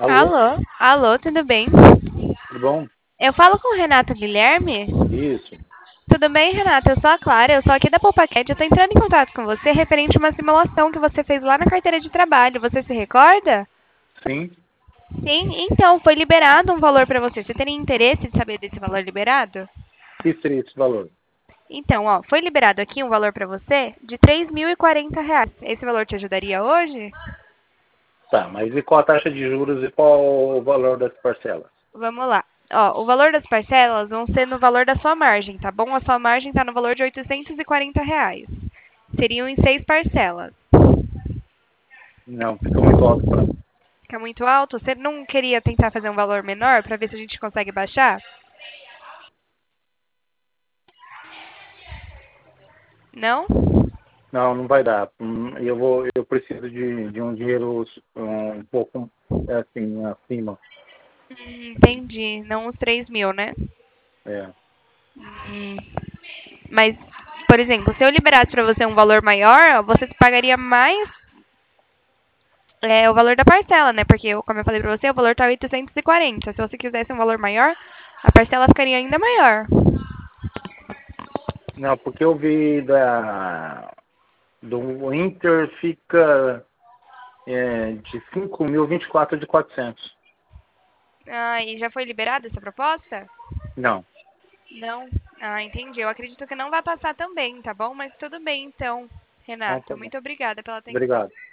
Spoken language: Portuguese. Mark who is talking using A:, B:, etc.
A: Alô?
B: Alô? Alô, tudo bem?
A: Tudo bom?
B: Eu falo com o Renato Guilherme?
A: Isso.
B: Tudo bem, Renato? Eu sou a Clara, eu sou aqui da PoupaCat. Eu tô entrando em contato com você referente a uma simulação que você fez lá na carteira de trabalho. Você se recorda?
A: Sim.
B: Sim, então, foi liberado um valor para você. Você teria interesse de saber desse valor liberado?
A: Que seria esse valor?
B: Então, ó, foi liberado aqui um valor para você de R$ 3.040. Esse valor te ajudaria hoje?
A: Tá, mas e qual a taxa de juros e qual o valor das parcelas?
B: Vamos lá. Ó, o valor das parcelas vão ser no valor da sua margem, tá bom? A sua margem está no valor de R$ 840. Seriam em 6 parcelas.
A: Não, fica muito alto para mim.
B: Fica muito alto? Você não queria tentar fazer um valor menor para ver se a gente consegue baixar? Não?
A: Não, não vai dar. Eu preciso de um dinheiro um pouco assim acima.
B: Entendi. Não os 3.000, né?
A: É.
B: Hum, Mas, por exemplo, se eu liberasse para você um valor maior, ó, você pagaria mais o valor da parcela, né? Porque, como eu falei para você, o valor tá 840. Se você quisesse um valor maior, a parcela ficaria ainda maior.
A: Não, porque eu vi do Inter fica de 5.000, 24 de 400.
B: Ah, e já foi liberada essa proposta?
A: Não.
B: Não? Ah, entendi. Eu acredito que não vai passar também, tá bom? Mas tudo bem, então,
A: Então tá
B: Renato.
A: bom.
B: Muito obrigada pela atenção.
A: Obrigado.